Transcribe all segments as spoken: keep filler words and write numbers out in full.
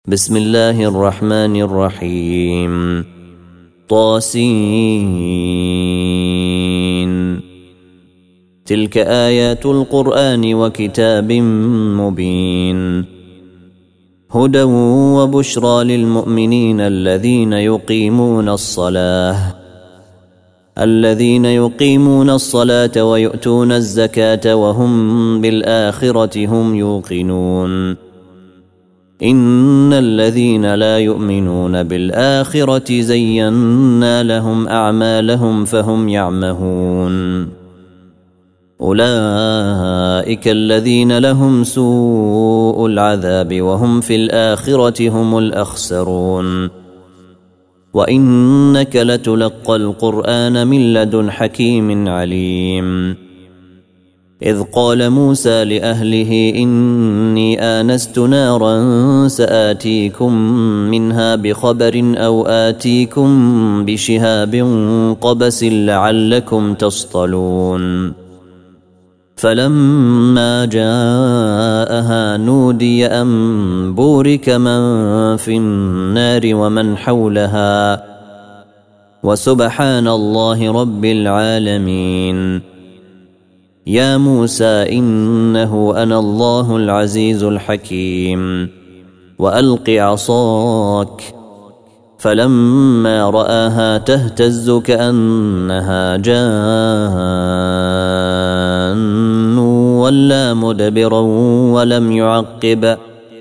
بسم الله الرحمن الرحيم. طاسين. تلك آيات القرآن وكتاب مبين، هدى وبشرى للمؤمنين الذين يقيمون الصلاة الذين يقيمون الصلاة ويؤتون الزكاة وهم بالآخرة هم يوقنون. إن الذين لا يؤمنون بالآخرة زينا لهم أعمالهم فهم يعمهون. أولئك الذين لهم سوء العذاب وهم في الآخرة هم الأخسرون. وإنك لتلقى القرآن من لدن حكيم عليم. إذ قال موسى لأهله إني آنست نارا سآتيكم منها بخبر أو آتيكم بشهاب قبس لعلكم تصطلون. فلما جاءها نودي أن بورك من في النار ومن حولها وسبحان الله رب العالمين. يا موسى إنه أنا الله العزيز الحكيم. وألق عصاك. فلما رآها تهتز كأنها جان ولا مدبرا ولم يعقب.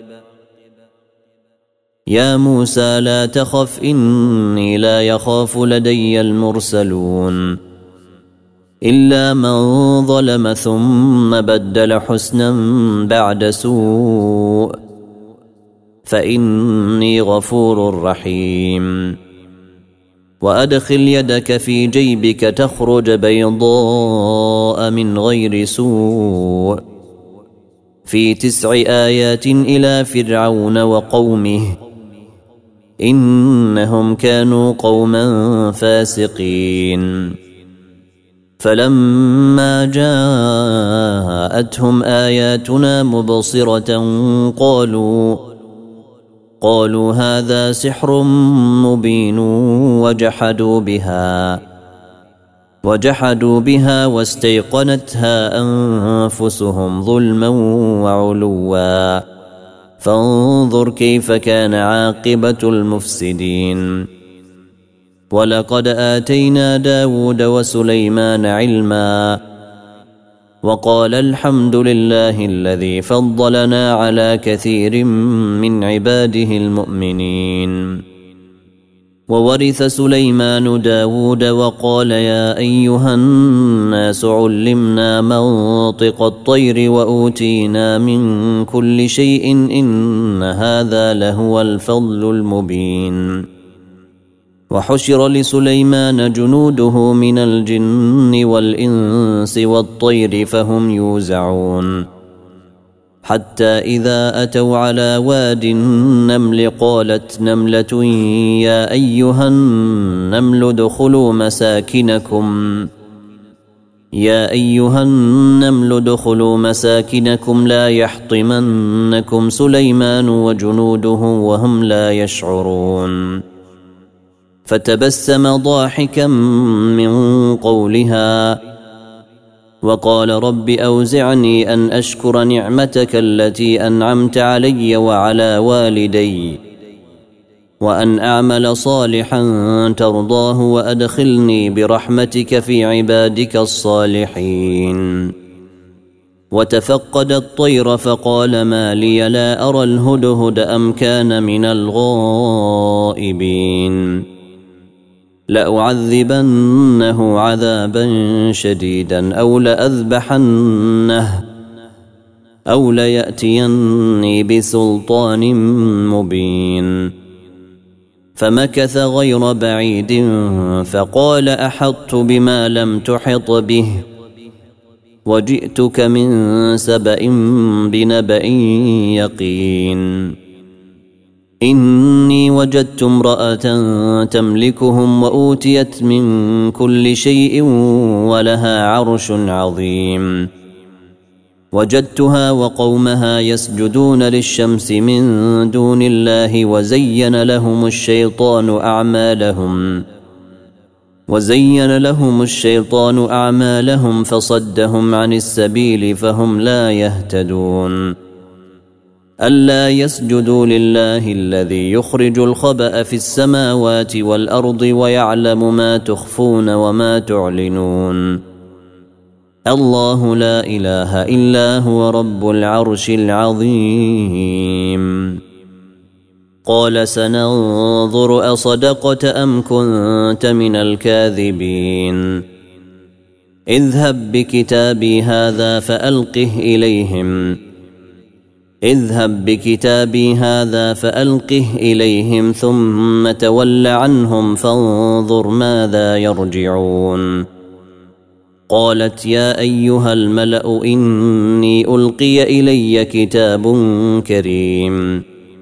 يا موسى لا تخف إني لا يخاف لدي المرسلون. إلا من ظلم ثم بدل حسنا بعد سوء فإني غفور رحيم. وأدخل يدك في جيبك تخرج بيضاء من غير سوء في تسع آيات إلى فرعون وقومه إنهم كانوا قوما فاسقين. فلما جاءتهم آياتنا مبصرة قالوا قالوا هذا سحر مبين وجحدوا بها وجحدوا بها واستيقنتها أنفسهم ظلما وعلوا فانظر كيف كان عاقبة المفسدين. ولقد آتينا داود وسليمان علما وقال الحمد لله الذي فضلنا على كثير من عباده المؤمنين. وورث سليمان داود وقال يا أيها الناس علمنا منطق الطير وأوتينا من كل شيء إن هذا لهو الفضل المبين. وحشر لسليمان جنوده من الجن والإنس والطير فهم يوزعون. حتى إذا أتوا على واد النمل قالت نملة يا أيها النمل ادخلوا مساكنكم يا أيها النمل ادخلوا مساكنكم لا يحطمنكم سليمان وجنوده وهم لا يشعرون. فتبسم ضاحكا من قولها وقال رب أوزعني أن أشكر نعمتك التي أنعمت علي وعلى والدي وأن أعمل صالحا ترضاه وأدخلني برحمتك في عبادك الصالحين. وتفقد الطير فقال ما لي لا أرى الهدهد أم كان من الغائبين. لأعذبنه عذابا شديدا أو لأذبحنه أو ليأتيني بسلطان مبين. فمكث غير بعيد فقال أحطت بما لم تحط به وجئتك من سبأ بنبأ يقين. إني وجدت امرأة تملكهم وأوتيت من كل شيء ولها عرش عظيم. وجدتها وقومها يسجدون للشمس من دون الله وزين لهم الشيطان أعمالهم وزين لهم الشيطان أعمالهم فصدهم عن السبيل فهم لا يهتدون ألا يسجدوا لله الذي يخرج الخبأ في السماوات والأرض ويعلم ما تخفون وما تعلنون الله لا إله إلا هو رب العرش العظيم قال سننظر أصدقت أم كنت من الكاذبين اذهب بكتابي هذا فألقه إليهم اذهب بكتابي هذا فألقه إليهم ثم تول عنهم فانظر ماذا يرجعون قالت يا أيها الملأ إني ألقي إلي كتاب كريم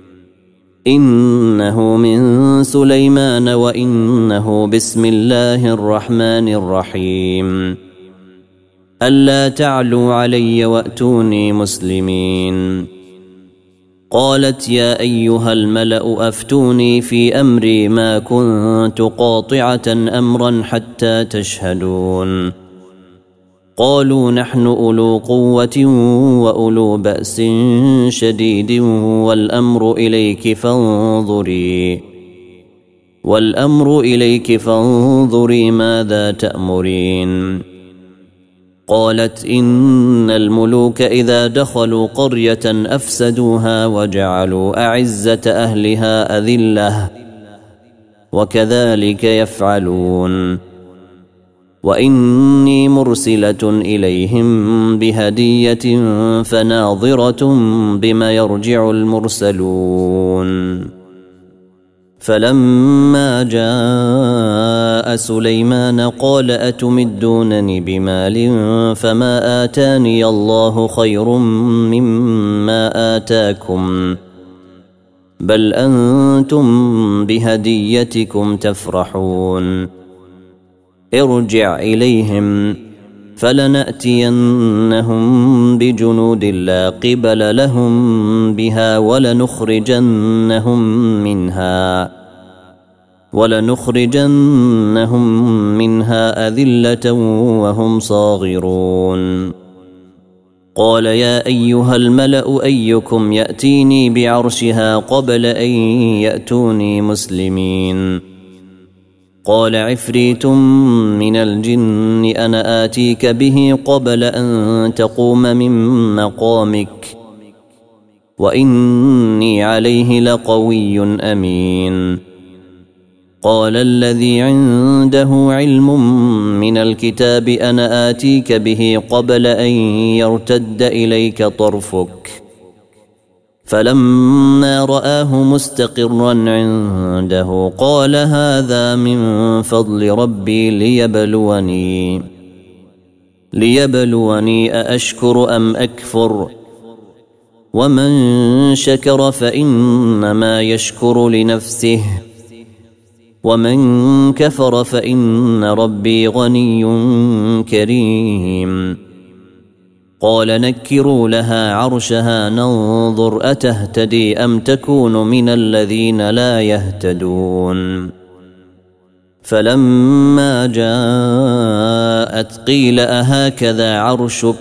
إنه من سليمان وإنه بسم الله الرحمن الرحيم ألا تعلوا علي وأتوني مسلمين قالت يا أيها الملأ أفتوني في أمري ما كنت قاطعة أمرا حتى تشهدون قالوا نحن أولو قوة وأولو بأس شديد والأمر إليك فانظري والأمر إليك فانظري ماذا تأمرين قالت إن الملوك إذا دخلوا قرية أفسدوها وجعلوا أعزة أهلها أذلة وكذلك يفعلون وإني مرسلة إليهم بهدية فناظرة بما يرجع المرسلون فلما جاء سليمان قال أتمدونني بمال فما آتاني الله خير مما آتاكم بل أنتم بهديتكم تفرحون ارجع إليهم فلنأتينهم بجنود لا قبل لهم بها ولنخرجنهم منها ولنخرجنهم منها أذلة وهم صاغرون قال يا أيها الملأ أيكم يأتيني بعرشها قبل أن يأتوني مسلمين قال عفريت من الجن أنا آتيك به قبل أن تقوم من مقامك وإني عليه لقوي أمين قال الذي عنده علم من الكتاب أنا آتيك به قبل أن يرتد إليك طرفك فلما رآه مستقرا عنده قال هذا من فضل ربي ليبلوني ليبلوني أأشكر أم أكفر ومن شكر فإنما يشكر لنفسه ومن كفر فإن ربي غني كريم قال نكروا لها عرشها ننظر أتهتدي أم تكون من الذين لا يهتدون فلما جاءت قيل أهكذا عرشك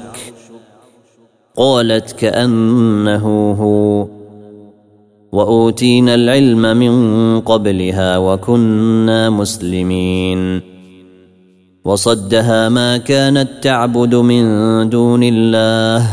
قالت كأنه هو وأوتينا العلم من قبلها وكنا مسلمين وصدها ما كانت تعبد من دون الله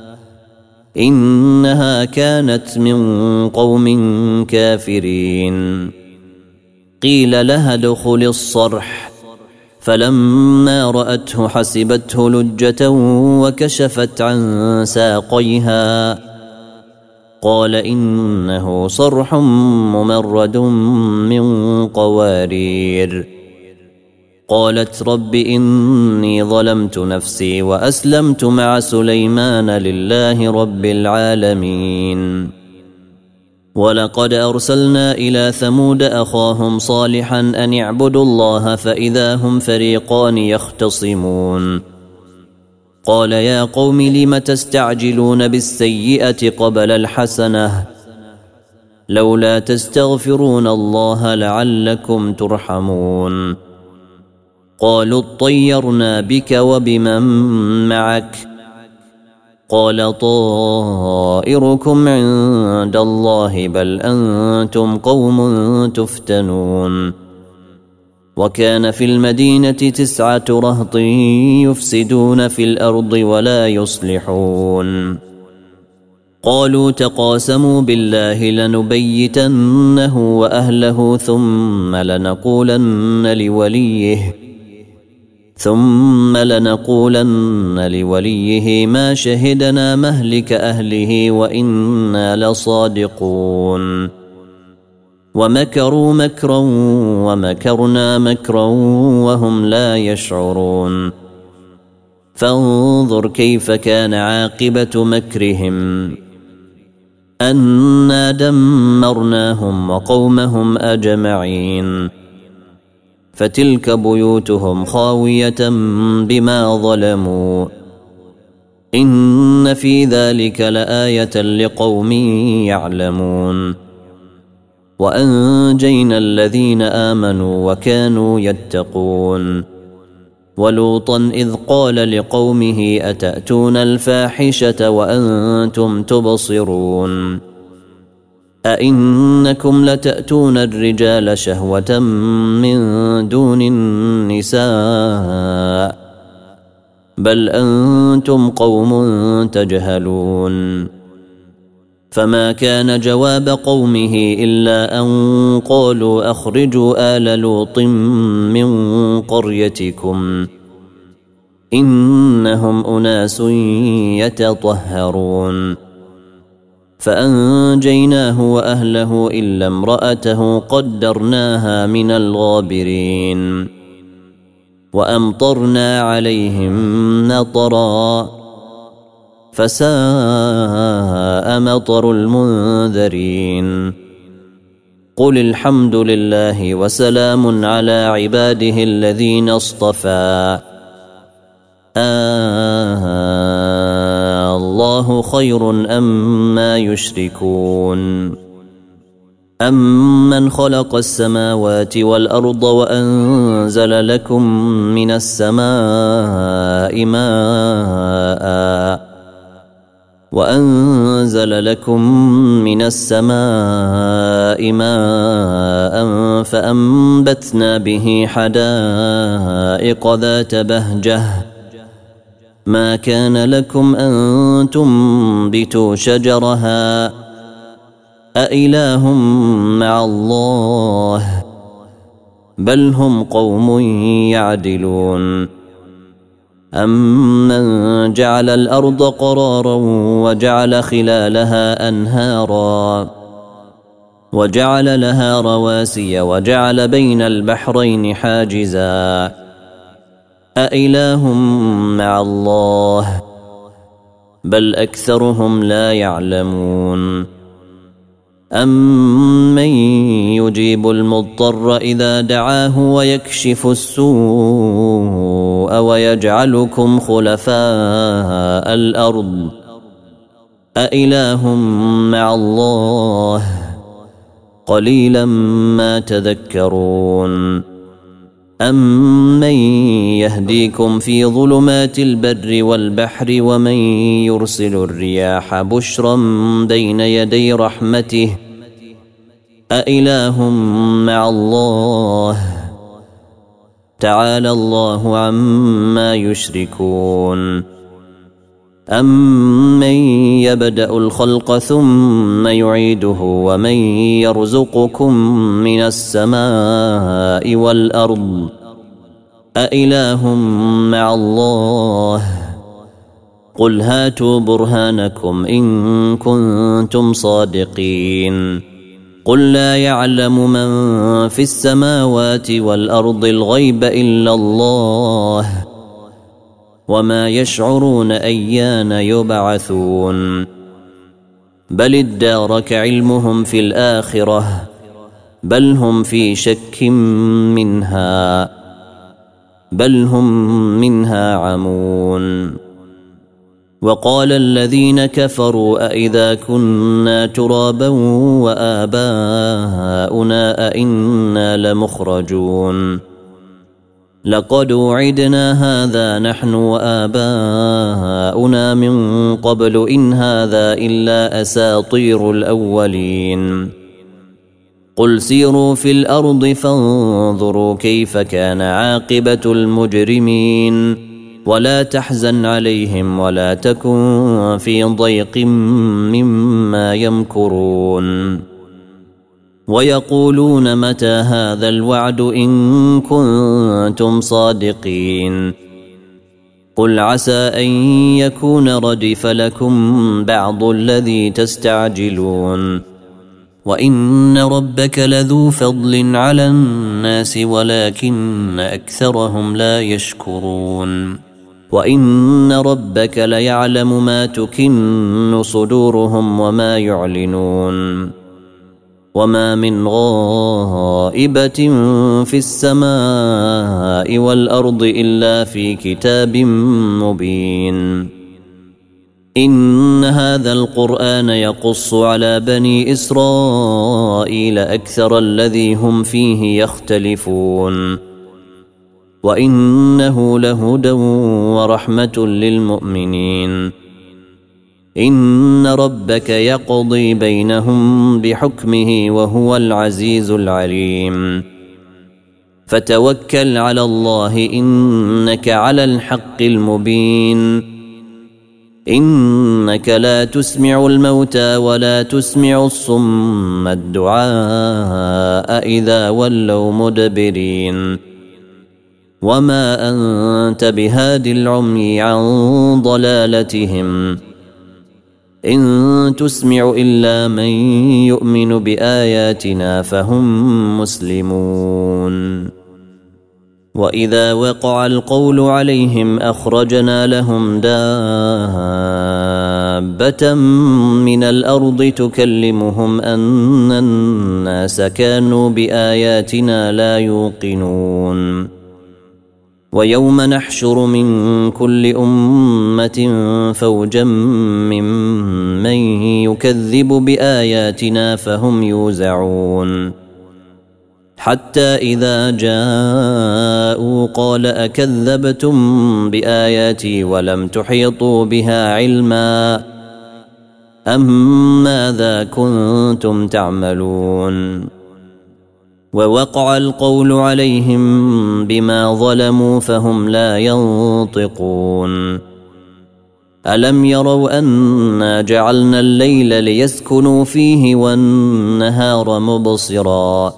إنها كانت من قوم كافرين قيل لها ادخل الصرح فلما رأته حسبته لجة وكشفت عن ساقيها قال إنه صرح ممرد من قوارير قالت رب إني ظلمت نفسي وأسلمت مع سليمان لله رب العالمين ولقد أرسلنا إلى ثمود أخاهم صالحا أن اعبدوا الله فإذا هم فريقان يختصمون قال يا قوم لم تستعجلون بالسيئة قبل الحسنة لولا تستغفرون الله لعلكم ترحمون قالوا اطيرنا بك وبمن معك قال طائركم عند الله بل أنتم قوم تفتنون وكان في المدينة تسعة رهط يفسدون في الأرض ولا يصلحون قالوا تقاسموا بالله لنبيتنه وأهله ثم لنقولن لوليه ثم لنقولن لوليه ما شهدنا مهلك أهله وإنا لصادقون ومكروا مكرا ومكرنا مكرا وهم لا يشعرون فانظر كيف كان عاقبة مكرهم أنا دمرناهم وقومهم أجمعين فتلك بيوتهم خاوية بما ظلموا إن في ذلك لآية لقوم يعلمون وأنجينا الذين آمنوا وكانوا يتقون ولوطا إذ قال لقومه أتأتون الفاحشة وأنتم تبصرون أئنكم لتأتون الرجال شهوة من دون النساء بل أنتم قوم تجهلون فما كان جواب قومه إلا أن قالوا أخرجوا آل لوط من قريتكم إنهم أناس يتطهرون فأنجيناه وأهله إلا امرأته قدرناها من الغابرين وأمطرنا عليهم مطرا فساء مطر المنذرين قل الحمد لله وسلام على عباده الذين اصطفى آه الله خير أما يشركون أمن خلق السماوات والأرض وأنزل لكم من السماء ماء وأنزل لكم من السماء ماء فأنبتنا به حدائق ذات بهجة ما كان لكم أن تنبتوا شجرها أإله مع الله بل هم قوم يعدلون أمن جعل الأرض قرارا وجعل خلالها أنهارا وجعل لها رواسي وجعل بين البحرين حاجزا أإله مع الله بل أكثرهم لا يعلمون أمن يجيب المضطر إذا دعاه ويكشف السوء ويجعلكم خلفاء الأرض أإله مع الله قليلا ما تذكرون أمن يهديكم في ظلمات البر والبحر ومن يرسل الرياح بشرا بين يدي رحمته أإله مع الله تعالى الله عما يشركون أمن يبدأ الخلق ثم يعيده ومن يرزقكم من السماء والأرض أإله مع الله قل هاتوا برهانكم إن كنتم صادقين قل لا يعلم من في السماوات والأرض الغيب إلا الله وما يشعرون أيان يبعثون بل ادارك علمهم في الآخرة بل هم في شك منها بل هم منها عمون وقال الذين كفروا أإذا كنا ترابا وآباؤنا أئنا لمخرجون لقد وعدنا هذا نحن وآباؤنا من قبل إن هذا إلا أساطير الأولين قل سيروا في الأرض فانظروا كيف كان عاقبة المجرمين ولا تحزن عليهم ولا تكن في ضيق مما يمكرون ويقولون متى هذا الوعد إن كنتم صادقين قل عسى أن يكون ردف لكم بعض الذي تستعجلون وإن ربك لذو فضل على الناس ولكن أكثرهم لا يشكرون وإن ربك ليعلم ما تكن صدورهم وما يعلنون وما من غائبة في السماء والأرض إلا في كتاب مبين إن هذا القرآن يقص على بني إسرائيل أكثر الذي هم فيه يختلفون وإنه لهدى ورحمة للمؤمنين إن ربك يقضي بينهم بحكمه وهو العزيز العليم فتوكل على الله إنك على الحق المبين إنك لا تسمع الموتى ولا تسمع الصم الدعاء إذا ولوا مدبرين وما أنت بهاد العمي عن ضلالتهم إن تسمع إلا من يؤمن بآياتنا فهم مسلمون وإذا وقع القول عليهم أخرجنا لهم دابة من الأرض تكلمهم أن الناس كانوا بآياتنا لا يوقنون ويوم نحشر من كل أمة فوجا ممن يكذب بآياتنا فهم يوزعون حتى إذا جاءوا قال أكذبتم بآياتي ولم تحيطوا بها علما أم ماذا كنتم تعملون ووقع القول عليهم بما ظلموا فهم لا ينطقون ألم يروا أنا جعلنا الليل ليسكنوا فيه والنهار مبصرا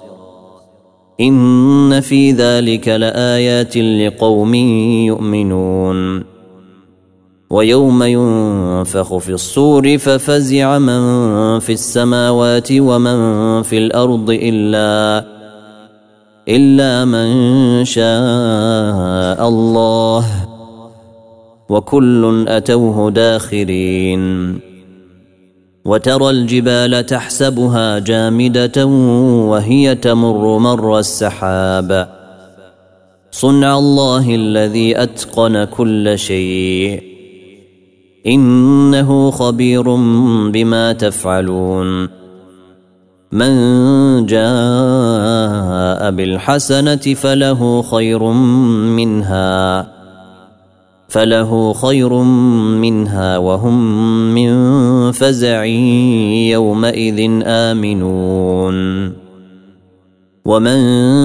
إن في ذلك لآيات لقوم يؤمنون ويوم ينفخ في الصور ففزع من في السماوات ومن في الأرض إلا إلا من شاء الله وكل أتوه داخرين وترى الجبال تحسبها جامدة وهي تمر مر السحاب صنع الله الذي أتقن كل شيء إنه خبير بما تفعلون من جاء بالحسنة فله خير منها فله خير منها وهم من فزع يومئذ آمنون ومن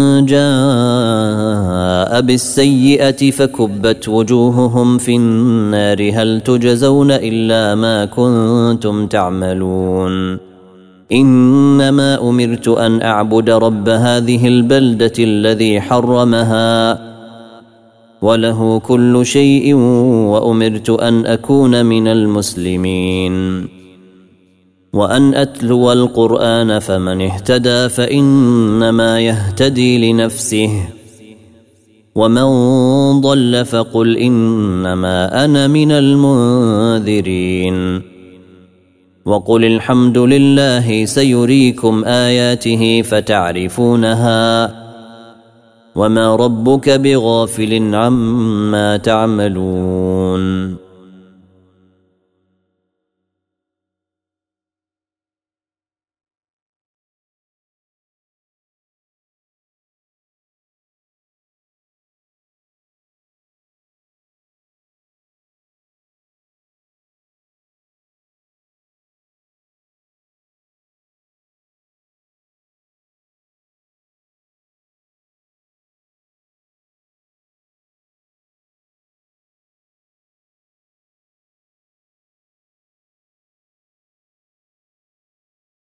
جاء بالسيئة فكبت وجوههم في النار هل تجزون إلا ما كنتم تعملون إنما أمرت أن أعبد رب هذه البلدة الذي حرمها وله كل شيء وأمرت أن أكون من المسلمين وأن أتلو القرآن فمن اهتدى فإنما يهتدي لنفسه ومن ضل فقل إنما أنا من المنذرين وقل الحمد لله سيريكم آياته فتعرفونها وما ربك بغافل عما تعملون